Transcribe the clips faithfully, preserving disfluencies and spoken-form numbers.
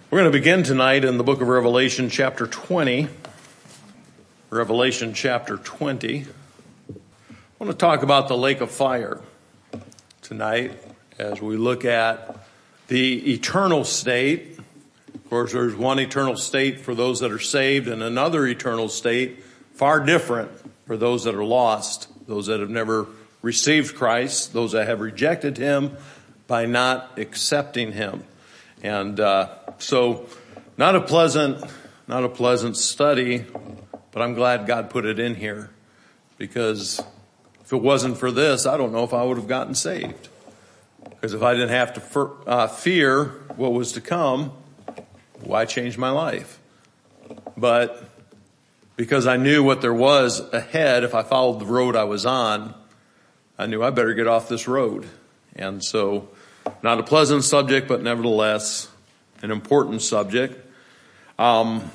We're going to begin tonight in the book of Revelation chapter twenty. Revelation chapter twenty. I want to talk about the lake of fire tonight as we look at the eternal state. Of course, there's one eternal state for those that are saved and another eternal state far different for those that are lost, those that have never received Christ, those that have rejected him by not accepting him. And uh, so not a pleasant, not a pleasant study, but I'm glad God put it in here, because if it wasn't for this, I don't know if I would have gotten saved. Because if I didn't have to fer- uh, fear what was to come, why change my life? But because I knew what there was ahead, if I followed the road I was on, I knew I better get off this road. And so, not a pleasant subject, but nevertheless an important subject. Um,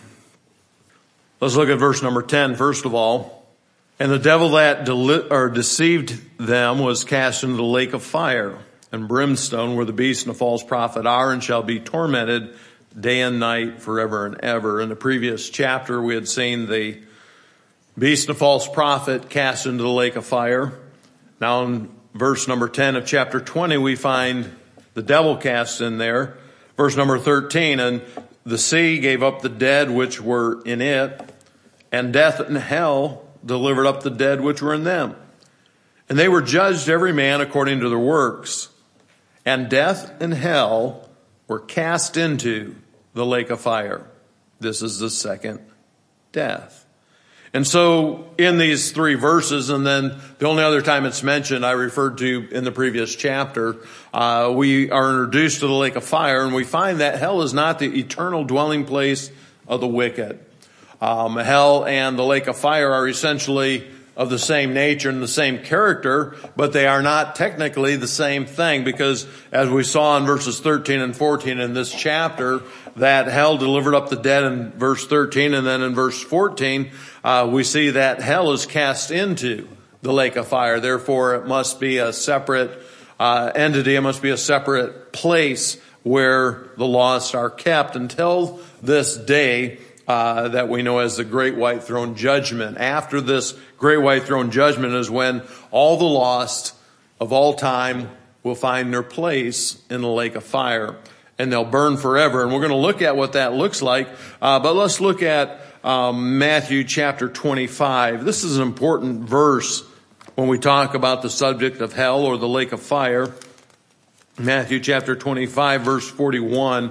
let's look at verse number ten, first of all. And the devil that deli- or deceived them was cast into the lake of fire and brimstone, where the beast and the false prophet are, and shall be tormented day and night forever and ever. In the previous chapter, we had seen the beast and the false prophet cast into the lake of fire. Now in verse number ten of chapter twenty, we find the devil cast in there. Verse number thirteen, and the sea gave up the dead which were in it, and death and hell delivered up the dead which were in them. And they were judged every man according to their works. And death and hell were cast into the lake of fire. This is the second death. And so in these three verses, and then the only other time it's mentioned, I referred to in the previous chapter, uh, we are introduced to the lake of fire, and we find that hell is not the eternal dwelling place of the wicked. Um, hell and the lake of fire are essentially of the same nature and the same character, but they are not technically the same thing, because as we saw in verses thirteen and fourteen in this chapter, that hell delivered up the dead in verse thirteen, and then in verse fourteen, uh, we see that hell is cast into the lake of fire. Therefore, it must be a separate uh, entity. It must be a separate place where the lost are kept until this day Uh, that we know as the Great White Throne Judgment. After this Great White Throne Judgment is when all the lost of all time will find their place in the lake of fire, and they'll burn forever. And we're going to look at what that looks like. Uh, but let's look at um, Matthew chapter twenty-five. This is an important verse when we talk about the subject of hell or the lake of fire. Matthew chapter twenty-five, verse forty-one.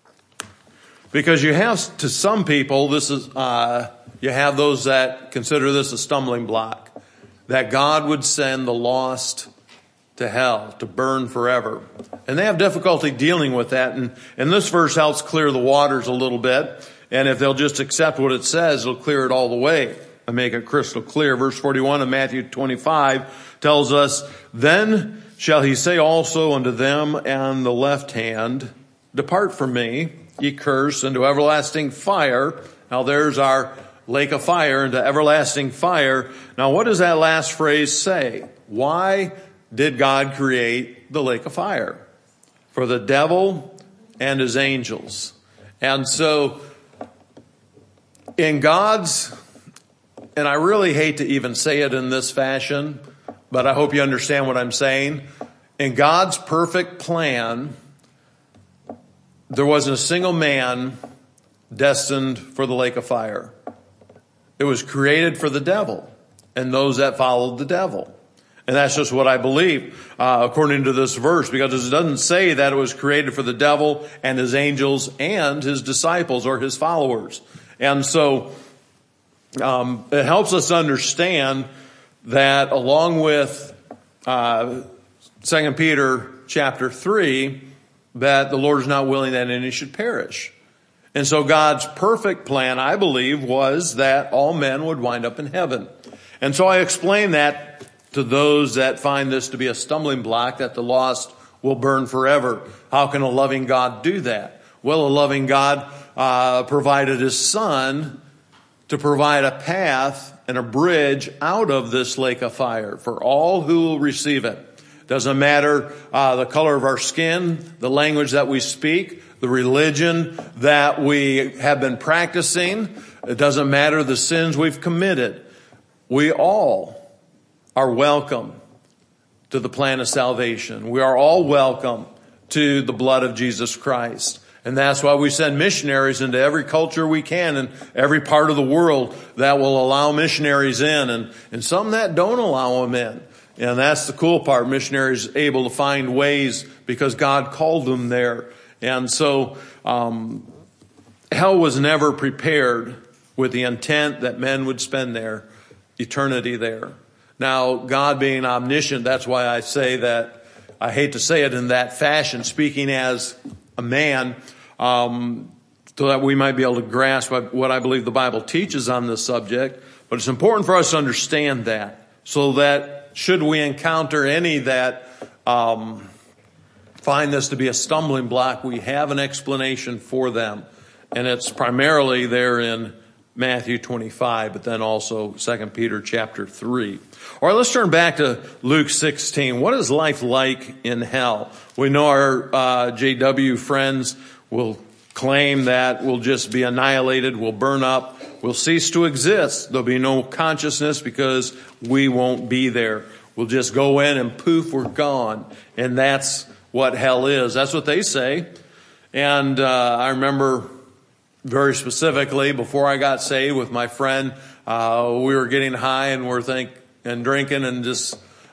Because you have, to some people, this is, uh, you have those that consider this a stumbling block, that God would send the lost to hell to burn forever. And they have difficulty dealing with that. And, and this verse helps clear the waters a little bit. And if they'll just accept what it says, it'll clear it all the way and make it crystal clear. Verse forty-one of Matthew twenty-five tells us, then shall he say also unto them on the left hand, depart from me, ye cursed, into everlasting fire. Now there's our lake of fire, into everlasting fire. Now what does that last phrase say? Why did God create the lake of fire? For the devil and his angels. And so in God's, and I really hate to even say it in this fashion, but I hope you understand what I'm saying. In God's perfect plan, there wasn't a single man destined for the lake of fire. It was created for the devil and those that followed the devil. And that's just what I believe, uh, according to this verse, because it doesn't say that it was created for the devil and his angels and his disciples or his followers. And so, um, it helps us understand that along with, uh, Second Peter chapter three, that the Lord is not willing that any should perish. And so God's perfect plan, I believe, was that all men would wind up in heaven. And so I explain that to those that find this to be a stumbling block, that the lost will burn forever. How can a loving God do that? Well, a loving God uh, provided his Son to provide a path and a bridge out of this lake of fire for all who will receive it. Doesn't matter uh, the color of our skin, the language that we speak, the religion that we have been practicing. It doesn't matter the sins we've committed. We all are welcome to the plan of salvation. We are all welcome to the blood of Jesus Christ. And that's why we send missionaries into every culture we can and every part of the world that will allow missionaries in, and, and some that don't allow them in. And that's the cool part. Missionaries able to find ways because God called them there. And so um, hell was never prepared with the intent that men would spend their eternity there. Now, God being omniscient, that's why I say that, I hate to say it in that fashion, speaking as a man, um, so that we might be able to grasp what I believe the Bible teaches on this subject. But it's important for us to understand that, so that should we encounter any that um, find this to be a stumbling block, we have an explanation for them. And it's primarily there in Matthew twenty-five, but then also Second Peter chapter three. All right, let's turn back to Luke sixteen. What is life like in hell? We know our uh, J W friends will claim that we'll just be annihilated, we'll burn up, we'll cease to exist. There'll be no consciousness because we won't be there. We'll just go in and poof, we're gone. And that's what hell is. That's what they say. And uh, I remember very specifically, before I got saved with my friend, uh, we were getting high and we're think and drinking and just,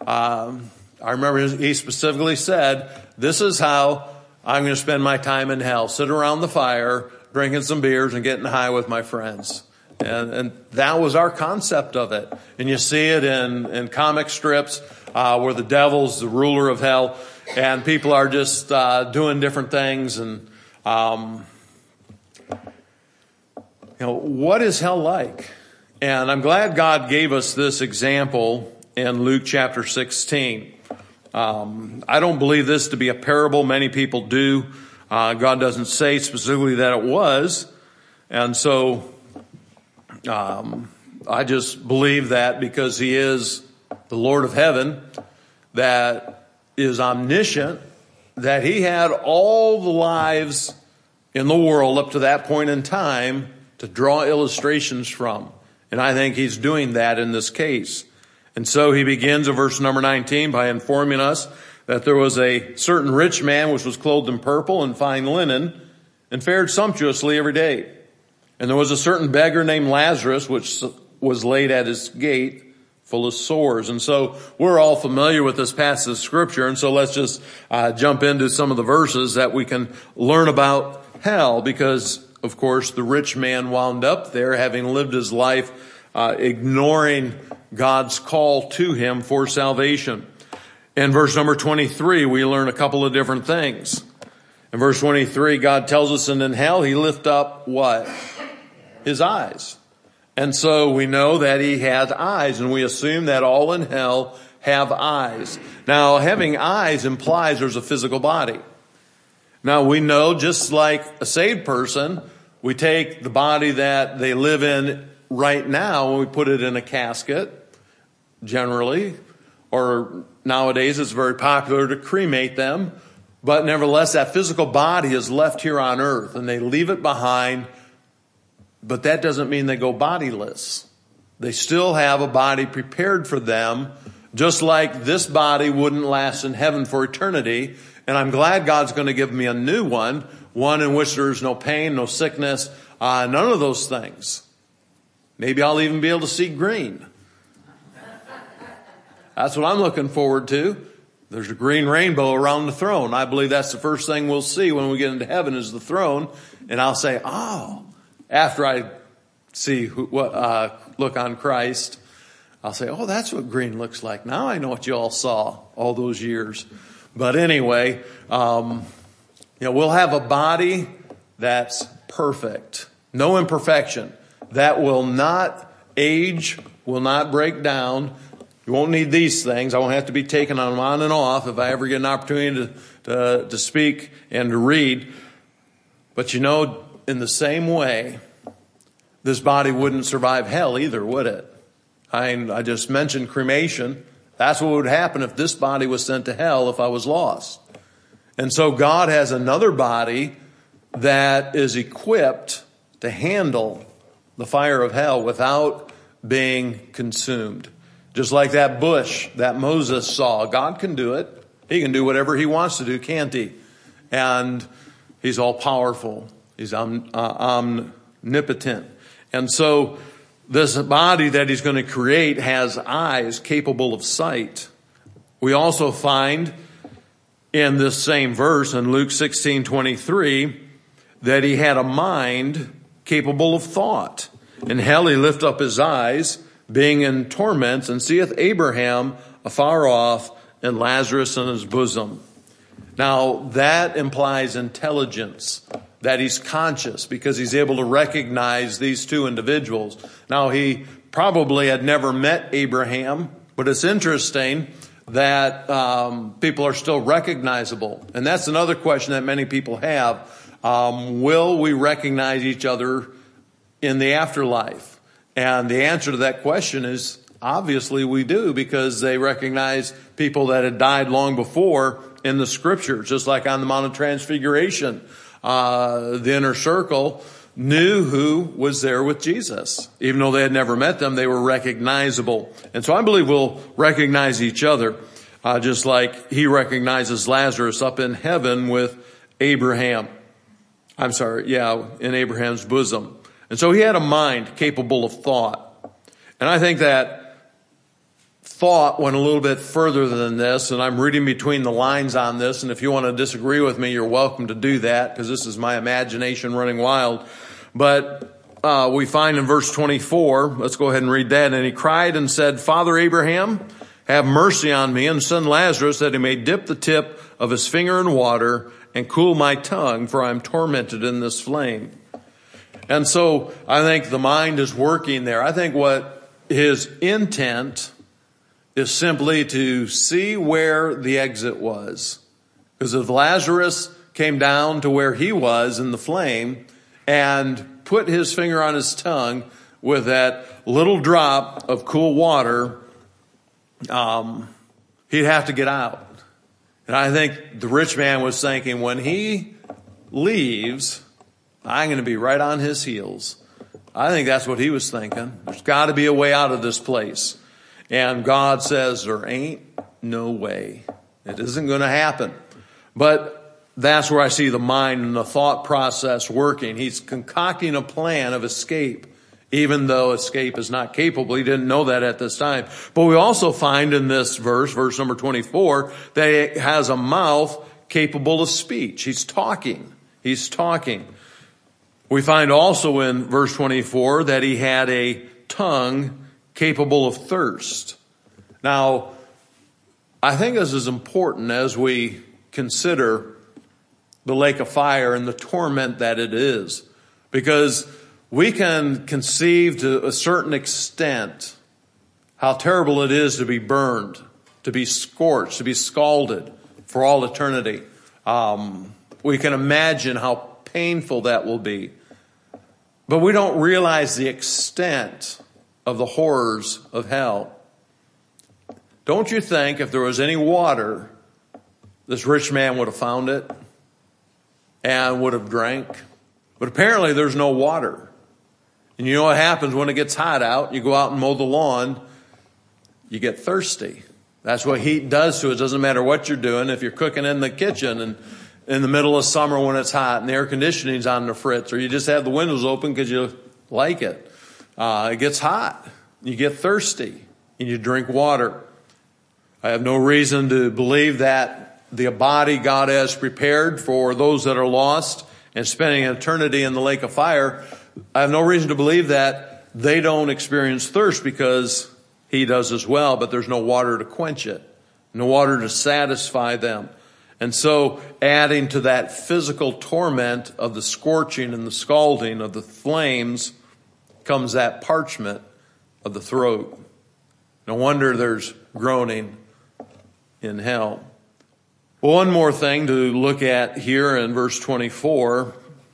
um, I remember he specifically said, this is how I'm going to spend my time in hell. Sit around the fire, drinking some beers and getting high with my friends. And, and that was our concept of it. And you see it in, in comic strips, uh, where the devil's the ruler of hell and people are just, uh, doing different things. And, um, you know, what is hell like? And I'm glad God gave us this example in Luke chapter sixteen. Um, I don't believe this to be a parable. Many people do. Uh, God doesn't say specifically that it was. And so, um, I just believe that because he is the Lord of heaven, that is omniscient, that he had all the lives in the world up to that point in time to draw illustrations from. And I think he's doing that in this case. And so he begins in verse number nineteen by informing us that there was a certain rich man which was clothed in purple and fine linen and fared sumptuously every day. And there was a certain beggar named Lazarus which was laid at his gate full of sores. And so we're all familiar with this passage of scripture. And so let's just uh, jump into some of the verses that we can learn about hell, because of course the rich man wound up there having lived his life uh, ignoring God's call to him for salvation. In verse number twenty-three, we learn a couple of different things. In verse twenty-three, God tells us, and in hell he lift up what? His eyes. And so we know that he has eyes, and we assume that all in hell have eyes. Now, having eyes implies there's a physical body. Now, we know, just like a saved person, we take the body that they live in right now and we put it in a casket, generally, or nowadays it's very popular to cremate them. But nevertheless, that physical body is left here on earth and they leave it behind. But that doesn't mean they go bodiless. They still have a body prepared for them, just like this body wouldn't last in heaven for eternity. And I'm glad God's going to give me a new one, one in which there's no pain, no sickness, uh, none of those things. Maybe I'll even be able to see green. That's what I'm looking forward to. There's a green rainbow around the throne. I believe that's the first thing we'll see when we get into heaven is the throne. And I'll say, oh, after I see who, what, uh, look on Christ, I'll say, oh, that's what green looks like. Now I know what you all saw all those years. But anyway, um, you know, we'll have a body that's perfect. No imperfection. That will not age, will not break down. You won't need these things. I won't have to be taking them on and off if I ever get an opportunity to, to, to speak and to read. But you know, in the same way, this body wouldn't survive hell either, would it? I, I just mentioned cremation. That's what would happen if this body was sent to hell if I was lost. And so God has another body that is equipped to handle the fire of hell without being consumed. Just like that bush that Moses saw. God can do it. He can do whatever he wants to do, can't he? And he's all powerful. He's om- uh, omnipotent. And so this body that he's going to create has eyes capable of sight. We also find in this same verse in Luke sixteen twenty-three that he had a mind capable of thought. In hell he lift up his eyes, being in torments, and seeth Abraham afar off and Lazarus in his bosom. Now that implies intelligence, that he's conscious because he's able to recognize these two individuals. Now he probably had never met Abraham, but it's interesting that um, people are still recognizable. And that's another question that many people have. Um, will we recognize each other in the afterlife? And the answer to that question is obviously we do, because they recognize people that had died long before in the scriptures, just like on the Mount of Transfiguration. Uh, the inner circle knew who was there with Jesus. Even though they had never met them, they were recognizable. And so I believe we'll recognize each other, uh, just like he recognizes Lazarus up in heaven with Abraham. I'm sorry, yeah, in Abraham's bosom. And so he had a mind capable of thought. And I think that thought went a little bit further than this, and I'm reading between the lines on this, and if you want to disagree with me, you're welcome to do that, because this is my imagination running wild. But uh, we find in verse twenty-four, let's go ahead and read that. And he cried and said, Father Abraham, have mercy on me, and send Lazarus that he may dip the tip of his finger in water and cool my tongue, for I am tormented in this flame. And so I think the mind is working there. I think what his intent is simply to see where the exit was. Because if Lazarus came down to where he was in the flame and put his finger on his tongue with that little drop of cool water, um, he'd have to get out. And I think the rich man was thinking, when he leaves, I'm going to be right on his heels. I think that's what he was thinking. There's got to be a way out of this place. And God says, there ain't no way. It isn't going to happen. But that's where I see the mind and the thought process working. He's concocting a plan of escape, even though escape is not capable. He didn't know that at this time. But we also find in this verse, verse number twenty-four, that it has a mouth capable of speech. He's talking. He's talking. We find also in verse twenty-four that he had a tongue capable of thirst. Now, I think this is important as we consider the lake of fire and the torment that it is, because we can conceive to a certain extent how terrible it is to be burned, to be scorched, to be scalded for all eternity. Um, we can imagine how painful that will be. But we don't realize the extent of the horrors of hell. Don't you think if there was any water, this rich man would have found it and would have drank? But apparently there's no water. And you know what happens when it gets hot out? You go out and mow the lawn, you get thirsty. That's what heat does to it. It doesn't matter what you're doing. If you're cooking in the kitchen and in the middle of summer when it's hot and the air conditioning's on the fritz, or you just have the windows open because you like it. Uh, it gets hot. You get thirsty and you drink water. I have no reason to believe that the body God has prepared for those that are lost and spending eternity in the lake of fire, I have no reason to believe that they don't experience thirst, because he does as well, but there's no water to quench it, no water to satisfy them. And so adding to that physical torment of the scorching and the scalding of the flames comes that parchment of the throat. No wonder there's groaning in hell. Well, one more thing to look at here in verse twenty-four.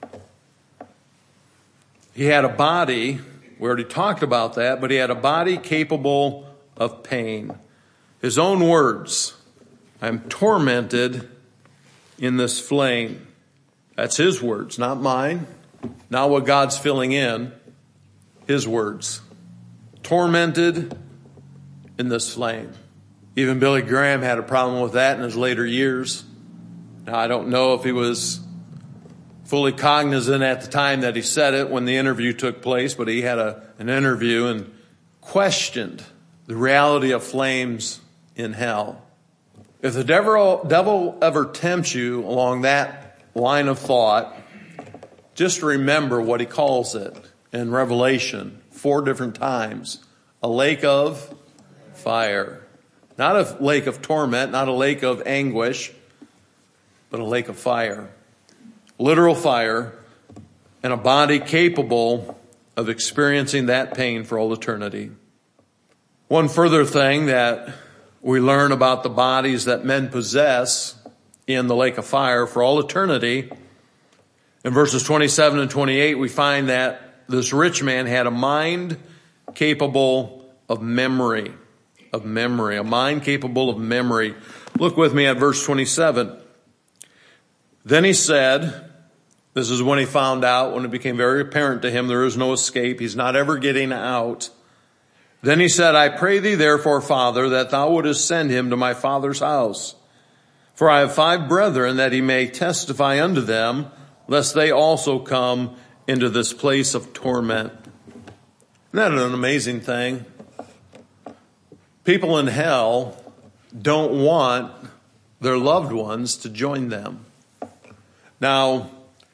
He had a body, we already talked about that, but he had a body capable of pain. His own words, I'm tormented in this flame. That's his words, not mine, not what God's filling in. His words. Tormented in this flame. Even Billy Graham had a problem with that in his later years. Now, I don't know if he was fully cognizant at the time that he said it when the interview took place, but he had a, an interview and questioned the reality of flames in hell. If the devil, devil ever tempts you along that line of thought, just remember what he calls it in Revelation four different times. A lake of fire. Not a lake of torment, not a lake of anguish, but a lake of fire. Literal fire, and a body capable of experiencing that pain for all eternity. One further thing that we learn about the bodies that men possess in the lake of fire for all eternity, in verses twenty-seven and twenty-eight, we find that this rich man had a mind capable of memory, of memory, a mind capable of memory. Look with me at verse twenty-seven. Then he said, this is when he found out, when it became very apparent to him there is no escape. He's not ever getting out. Then he said, I pray thee therefore, Father, that thou wouldest send him to my father's house. For I have five brethren, that he may testify unto them, lest they also come into this place of torment. Isn't that an amazing thing? People in hell don't want their loved ones to join them. Now,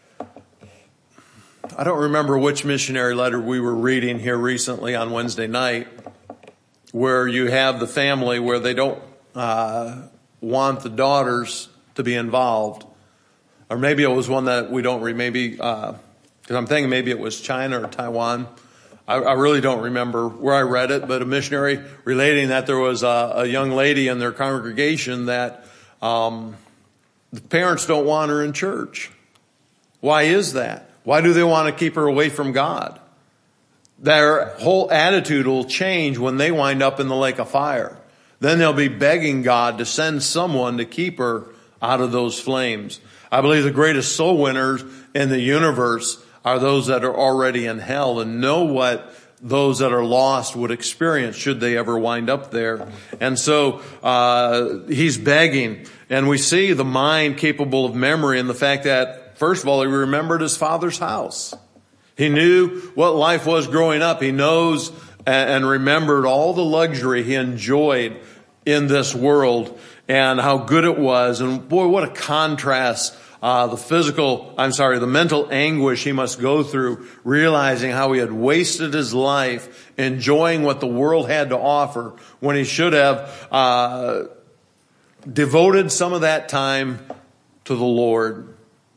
I don't remember which missionary letter we were reading here recently on Wednesday night, where you have the family where they don't uh, want the daughters to be involved. Or maybe it was one that we don't read, maybe, because uh, I'm thinking maybe it was China or Taiwan. I, I really don't remember where I read it, but a missionary relating that there was a, a young lady in their congregation that um, the parents don't want her in church. Why is that? Why do they want to keep her away from God? Their whole attitude will change when they wind up in the lake of fire. Then they'll be begging God to send someone to keep her out of those flames. I believe the greatest soul winners in the universe are those that are already in hell and know what those that are lost would experience should they ever wind up there. And so uh he's begging. And we see the mind capable of memory and the fact that, first of all, he remembered his father's house. He knew what life was growing up. He knows and remembered all the luxury he enjoyed in this world and how good it was. And boy, what a contrast. Uh, the physical, I'm sorry, the mental anguish he must go through, realizing how he had wasted his life enjoying what the world had to offer when he should have uh devoted some of that time to the Lord.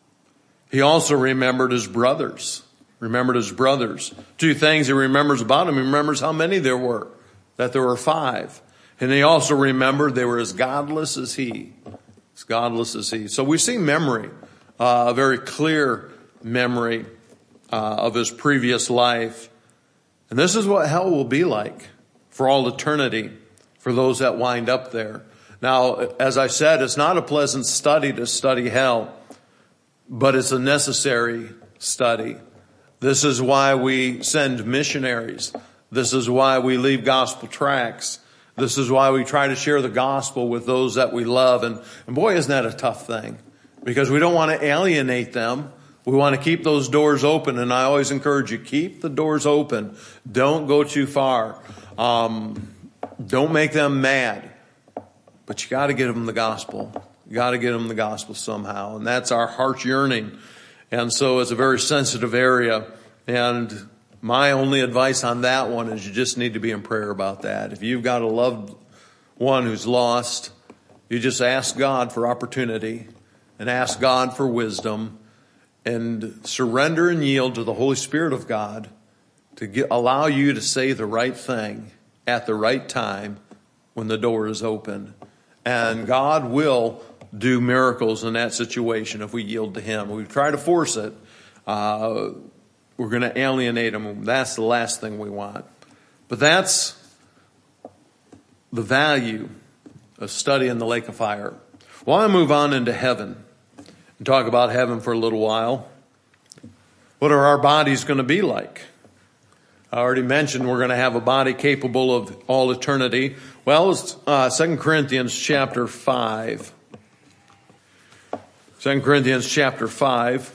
He also remembered his brothers. Remembered his brothers. Two things he remembers about them. He remembers how many there were. That there were five. And he also remembered they were as godless as he. As godless as he. So we see memory. Uh, a very clear memory uh, of his previous life. And this is what hell will be like for all eternity. For those that wind up there. Now, as I said, it's not a pleasant study to study hell, but it's a necessary study. This is why we send missionaries. This is why we leave gospel tracts. This is why we try to share the gospel with those that we love. And, and boy, isn't that a tough thing? Because we don't want to alienate them. We want to keep those doors open. And I always encourage you, keep the doors open. Don't go too far. Um, don't make them mad. But you got to get them the gospel. You got to get them the gospel somehow. And that's our heart's yearning. And so it's a very sensitive area. And my only advice on that one is you just need to be in prayer about that. If you've got a loved one who's lost, you just ask God for opportunity and ask God for wisdom and surrender and yield to the Holy Spirit of God to get, allow you to say the right thing at the right time when the door is open. And God will do miracles in that situation if we yield to him. We try to force it. Uh, we're going to alienate him. That's the last thing we want. But that's the value of studying the lake of fire. Well, I move on into heaven. and talk about heaven for a little while. What are our bodies going to be like? I already mentioned we're going to have a body capable of all eternity. Well, it's uh, Second Corinthians chapter five. Second Corinthians chapter five.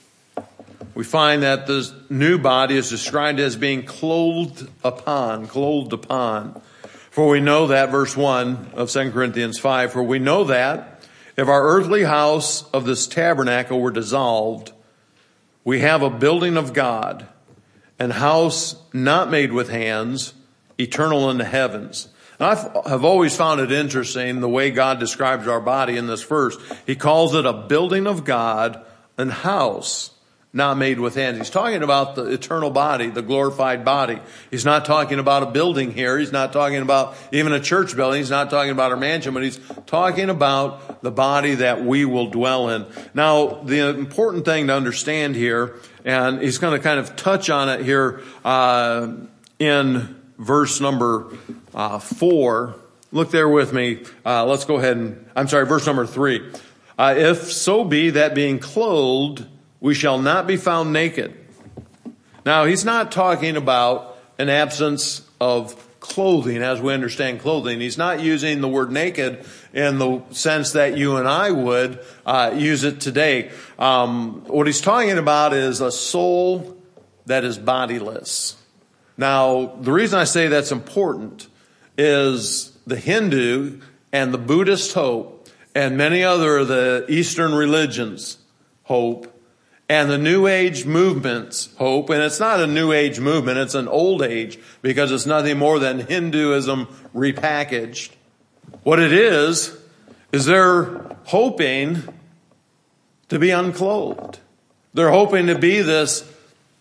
We find that this new body is described as being clothed upon, clothed upon. For we know that, verse one of Second Corinthians five, for we know that if our earthly house of this tabernacle were dissolved, we have a building of God, an house not made with hands, eternal in the heavens. And I have always found it interesting the way God describes our body in this verse. He calls it a building of God, an house not made with hands. He's talking about the eternal body, the glorified body. He's not talking about a building here. He's not talking about even a church building. He's not talking about our mansion, but he's talking about the body that we will dwell in. Now, the important thing to understand here, and he's going to kind of touch on it here uh, in verse number uh, four. Look there with me. Uh, let's go ahead and, I'm sorry, verse number three. Uh, if so be that being clothed, we shall not be found naked. Now, he's not talking about an absence of clothing as we understand clothing. He's not using the word naked in the sense that you and I would uh, use it today. Um, what he's talking about is a soul that is bodiless. Now, the reason I say that's important is the Hindu and the Buddhist hope and many other of the Eastern religions hope and the New Age movement's hope, and it's not a New Age movement, it's an old age because it's nothing more than Hinduism repackaged. What it is, is they're hoping to be unclothed. They're hoping to be this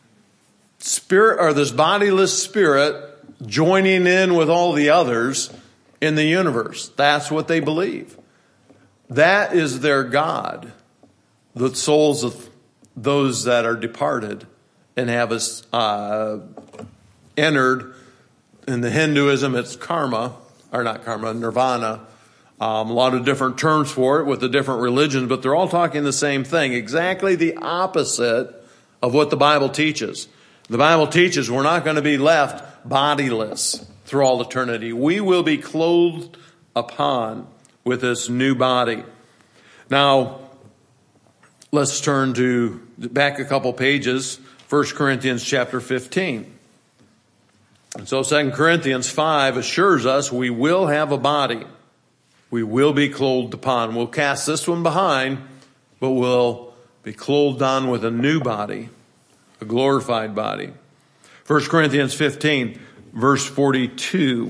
spirit or this bodiless spirit joining in with all the others in the universe. That's what they believe. That is their God, the souls of those that are departed and have us uh, entered. In the Hinduism, it's karma, or not karma, nirvana. Um, a lot of different terms for it with the different religions, but they're all talking the same thing. Exactly the opposite of what the Bible teaches. The Bible teaches we're not going to be left bodiless through all eternity. We will be clothed upon with this new body. Now, let's turn to back a couple pages, First Corinthians chapter fifteen. And so Second Corinthians five assures us we will have a body. We will be clothed upon. We'll cast this one behind, but we'll be clothed on with a new body, a glorified body. First Corinthians fifteen, verse forty-two.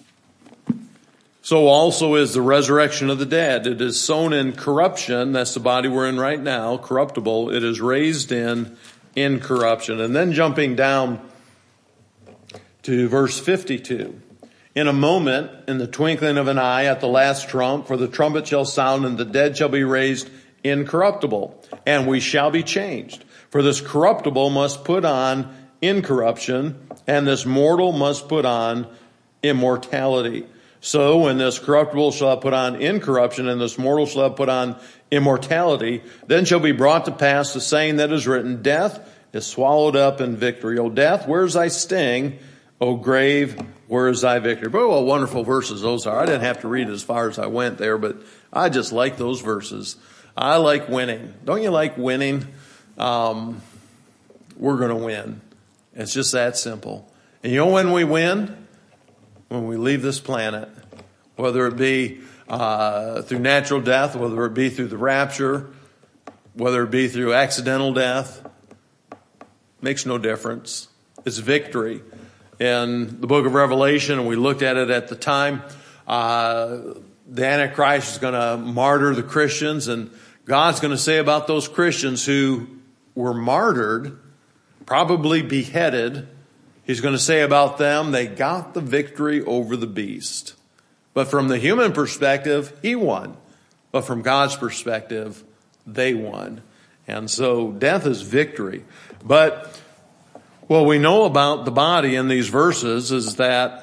So also is the resurrection of the dead. It is sown in corruption. That's the body we're in right now, corruptible. It is raised in incorruption. And then jumping down to verse fifty-two. In a moment, in the twinkling of an eye, at the last trump, for the trumpet shall sound, and the dead shall be raised incorruptible, and we shall be changed. For this corruptible must put on incorruption, and this mortal must put on immortality. So when this corruptible shall have put on incorruption, and this mortal shall have put on immortality, then shall be brought to pass the saying that is written, death is swallowed up in victory. O death, where is thy sting? O grave, where is thy victory? But what wonderful verses those are. I didn't have to read as far as I went there, but I just like those verses. I like winning. Don't you like winning? Um, we're going to win. It's just that simple. And you know when we win? When we leave this planet, whether it be uh, through natural death, whether it be through the rapture, whether it be through accidental death, makes no difference. It's victory. In the book of Revelation, and we looked at it at the time, uh, the Antichrist is going to martyr the Christians, and God's going to say about those Christians who were martyred, probably beheaded, He's going to say about them, they got the victory over the beast. But from the human perspective, he won. But from God's perspective, they won. And so death is victory. But what we know about the body in these verses is that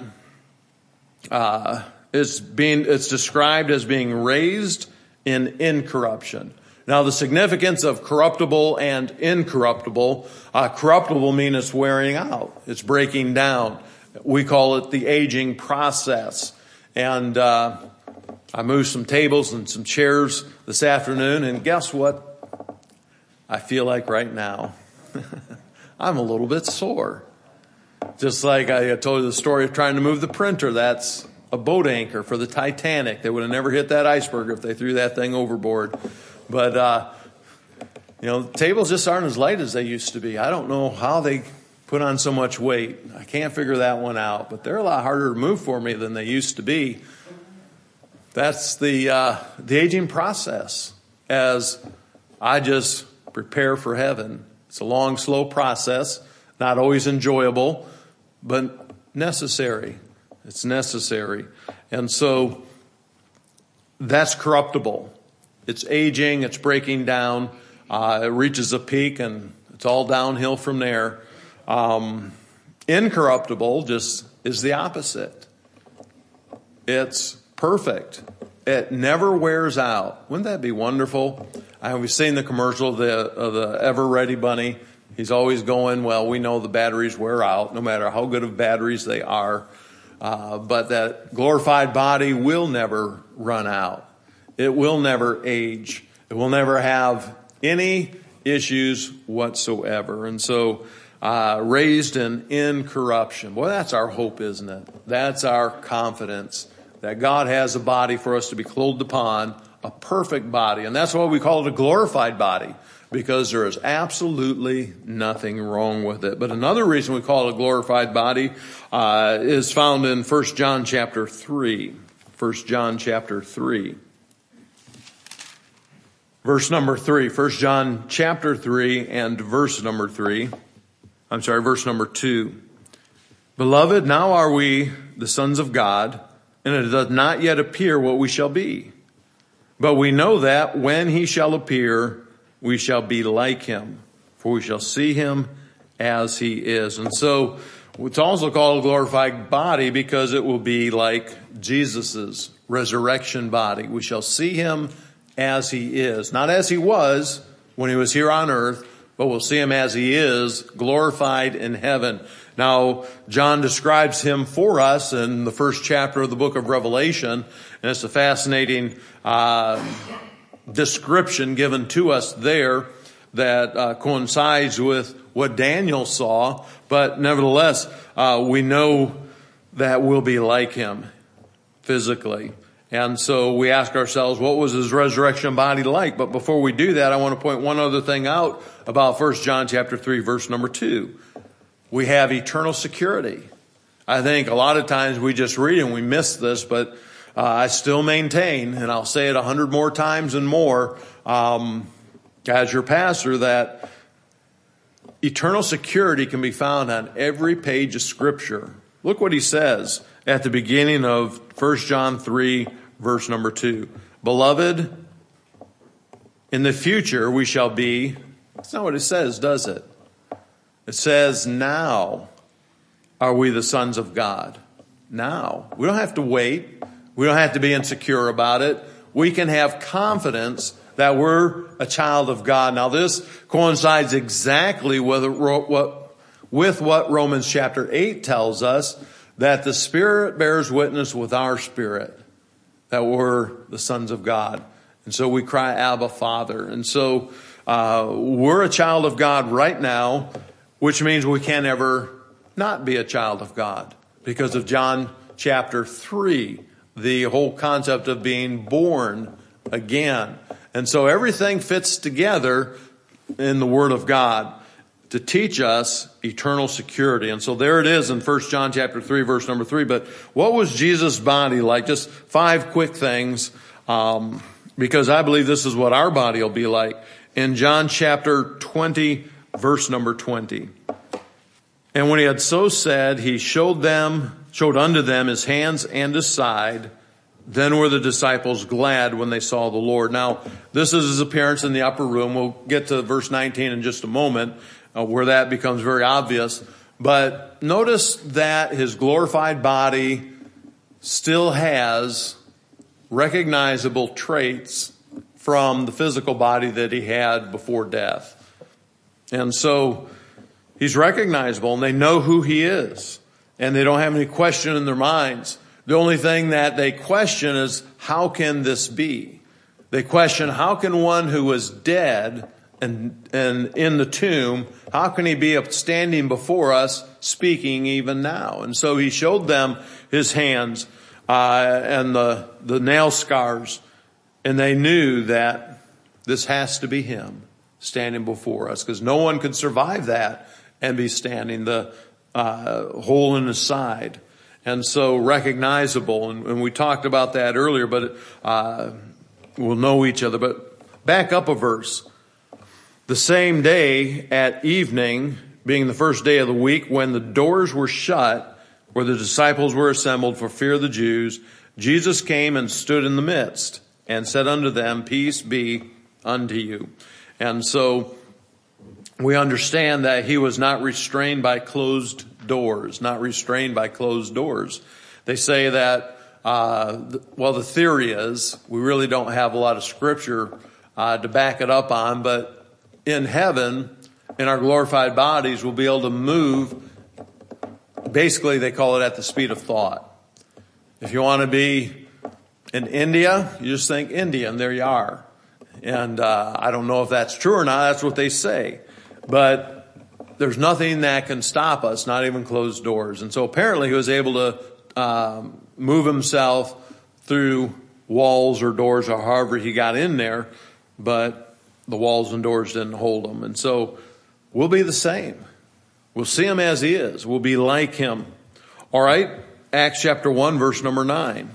uh, it's being it's described as being raised in incorruption. Now, the significance of corruptible and incorruptible, uh, corruptible means it's wearing out. It's breaking down. We call it the aging process. And uh, I moved some tables and some chairs this afternoon, and guess what? I feel like right now I'm a little bit sore. Just like I told you the story of trying to move the printer. That's a boat anchor for the Titanic. They would have never hit that iceberg if they threw that thing overboard. But, uh, you know, tables just aren't as light as they used to be. I don't know how they put on so much weight. I can't figure that one out. But they're a lot harder to move for me than they used to be. That's the uh, the aging process as I just prepare for heaven. It's a long, slow process, not always enjoyable, but necessary. It's necessary. And so that's corruptible. It's aging, it's breaking down, uh, it reaches a peak, and it's all downhill from there. Um, incorruptible just is the opposite. It's perfect. It never wears out. Wouldn't that be wonderful? I was seeing the commercial of the, of the Ever Ready Bunny. He's always going, well, we know the batteries wear out, no matter how good of batteries they are. Uh, but that glorified body will never run out. It will never age. It will never have any issues whatsoever. And so, uh, raised in incorruption. Boy, that's our hope, isn't it? That's our confidence that God has a body for us to be clothed upon, a perfect body. And that's why we call it a glorified body, because there is absolutely nothing wrong with it. But another reason we call it a glorified body, uh, is found in First John chapter three. First John chapter three. Verse number three, First John chapter three and verse number three. I'm sorry, verse number two. Beloved, now are we the sons of God, and it does not yet appear what we shall be. But we know that when he shall appear, we shall be like him, for we shall see him as he is. And so it's also called a glorified body because it will be like Jesus's resurrection body. We shall see him as he is, not as he was when he was here on earth, but we'll see him as he is, glorified in heaven. Now, John describes him for us in the first chapter of the book of Revelation, and it's a fascinating uh, description given to us there that uh, coincides with what Daniel saw, but nevertheless, uh, we know that we'll be like him physically. And so we ask ourselves, what was his resurrection body like? But before we do that, I want to point one other thing out about First John chapter three, verse number two. We have eternal security. I think a lot of times we just read and we miss this, but uh, I still maintain, and I'll say it a hundred more times and more, um, as your pastor, that eternal security can be found on every page of Scripture. Look what he says at the beginning of First John three, verse number two. Beloved, in the future we shall be, that's not what it says, does it? It says, now are we the sons of God. Now. We don't have to wait. We don't have to be insecure about it. We can have confidence that we're a child of God. Now this coincides exactly with what, with what Romans chapter eight tells us, that the Spirit bears witness with our spirit that we're the sons of God. And so we cry, Abba, Father. And so uh, we're a child of God right now, which means we can't ever not be a child of God because of John chapter three, the whole concept of being born again. And so everything fits together in the Word of God to teach us eternal security. And so there it is in First John chapter three, verse number three. But what was Jesus' body like? Just five quick things, um, because I believe this is what our body will be like. In John chapter twenty, verse number twenty. And when he had so said, he showed them, showed unto them his hands and his side. Then were the disciples glad when they saw the Lord. Now, this is his appearance in the upper room. We'll get to verse nineteen in just a moment, uh, where that becomes very obvious. But notice that his glorified body still has recognizable traits from the physical body that he had before death. And so he's recognizable, and they know who he is, and they don't have any question in their minds. The only thing that they question is, how can this be? They question, how can one who was dead and, and in the tomb, how can he be standing before us speaking even now? And so he showed them his hands uh, and the, the nail scars, and they knew that this has to be him standing before us, because no one could survive that and be standing, the uh, hole in his side. And so recognizable, and, and we talked about that earlier, but uh, we'll know each other. But back up a verse. The same day at evening, being the first day of the week, when the doors were shut, where the disciples were assembled for fear of the Jews, Jesus came and stood in the midst and said unto them, peace be unto you. And so we understand that he was not restrained by closed doors, not restrained by closed doors. They say that, uh, well, the theory is, we really don't have a lot of scripture uh, to back it up on, but in heaven, in our glorified bodies, we'll be able to move. Basically, they call it at the speed of thought. If you want to be in India, you just think India, and there you are. And uh, I don't know if that's true or not. That's what they say. But there's nothing that can stop us, not even closed doors. And so apparently he was able to um, move himself through walls or doors or however he got in there, but the walls and doors didn't hold him. And so we'll be the same. We'll see him as he is. We'll be like him. All right. Acts chapter one, verse number nine.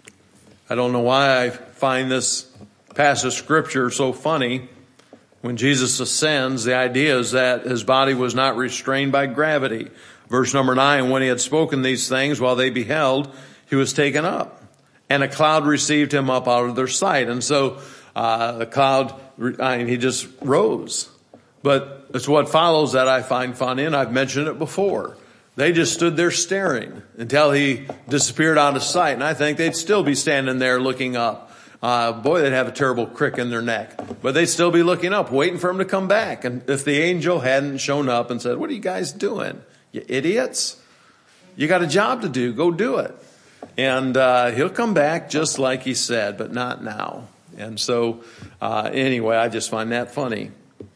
I don't know why I find this passage of scripture so funny. When Jesus ascends, the idea is that his body was not restrained by gravity. Verse number nine, when he had spoken these things while they beheld, he was taken up, and a cloud received him up out of their sight. And so uh, the cloud, I mean, he just rose. But it's what follows that I find fun in. I've mentioned it before. They just stood there staring until he disappeared out of sight. And I think they'd still be standing there looking up. Uh, boy, they'd have a terrible crick in their neck, but they'd still be looking up, waiting for him to come back. And if the angel hadn't shown up and said, what are you guys doing? You idiots. You got a job to do. Go do it. And, uh, he'll come back just like he said, but not now. And so, uh, anyway, I just find that funny.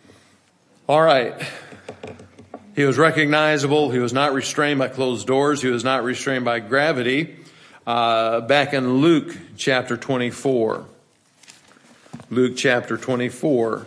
All right. He was recognizable. He was not restrained by closed doors. He was not restrained by gravity. Uh, back in Luke chapter twenty-four. Luke chapter twenty-four.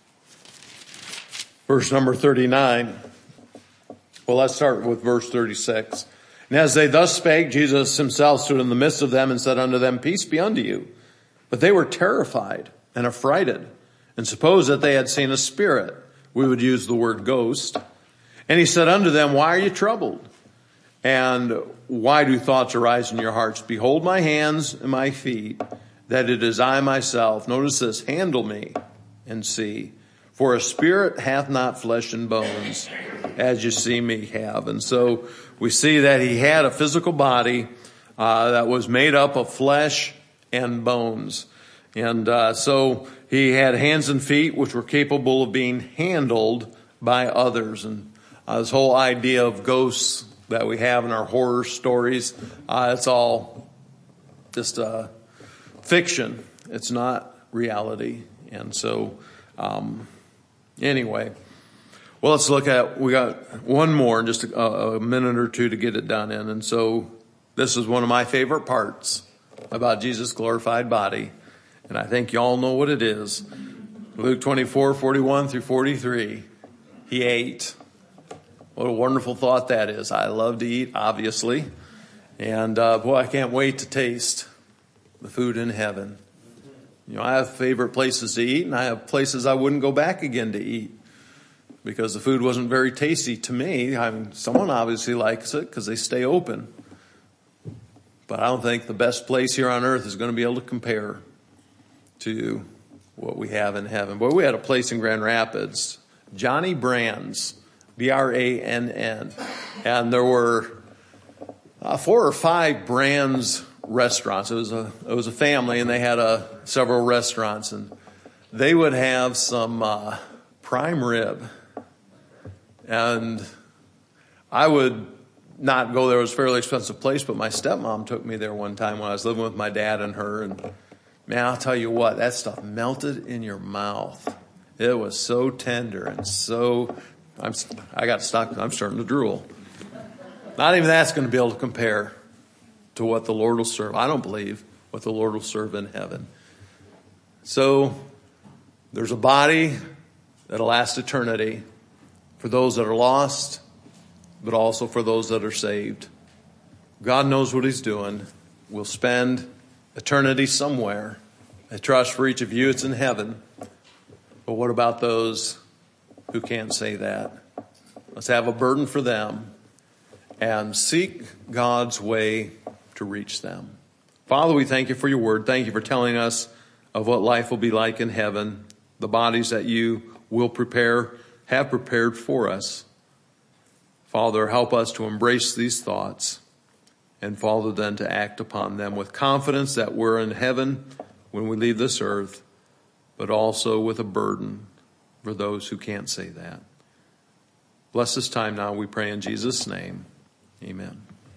Verse number thirty-nine. Well, let's start with verse thirty-six. And as they thus spake, Jesus himself stood in the midst of them and said unto them, peace be unto you. But they were terrified and affrighted, and supposed that they had seen a spirit. We would use the word ghost. And he said unto them, why are you troubled? And why do thoughts arise in your hearts? Behold my hands and my feet, that it is I myself. Notice this, handle me and see. For a spirit hath not flesh and bones, as you see me have. And so we see that he had a physical body uh, that was made up of flesh and bones. And uh, so he had hands and feet which were capable of being handled by others. And uh, this whole idea of ghosts that we have in our horror stories, uh, it's all just uh, fiction. It's not reality. And so, um, anyway, well, let's look at, we got one more in just a, a minute or two to get it done in. And so this is one of my favorite parts about Jesus' glorified body. And I think y'all know what it is. Luke twenty-four, forty-one through forty-three. He ate. What a wonderful thought that is. I love to eat, obviously. And, uh, boy, I can't wait to taste the food in heaven. You know, I have favorite places to eat, and I have places I wouldn't go back again to eat because the food wasn't very tasty to me. I mean, someone obviously likes it because they stay open. But I don't think the best place here on earth is going to be able to compare to what we have in heaven. Boy, we had a place in Grand Rapids, Johnny Brann's. B R A N N. And there were uh, four or five Brann's restaurants. It was a, it was a family, and they had uh, several restaurants. And they would have some uh, prime rib. And I would not go there. It was a fairly expensive place, but my stepmom took me there one time when I was living with my dad and her. And man, I'll tell you what, that stuff melted in your mouth. It was so tender and so, I'm, I got stuck, I'm starting to drool. Not even that's going to be able to compare to what the Lord will serve. I don't believe what the Lord will serve in heaven. So there's a body that'll last eternity for those that are lost, but also for those that are saved. God knows what he's doing. We'll spend eternity somewhere. I trust for each of you it's in heaven. But what about those who can't say that? Let's have a burden for them and seek God's way to reach them. Father, we thank you for your word. Thank you for telling us of what life will be like in heaven, the bodies that you will prepare, have prepared for us. Father, help us to embrace these thoughts and, Father, then to act upon them with confidence that we're in heaven when we leave this earth, but also with a burden for those who can't say that. Bless this time now, we pray in Jesus' name. Amen.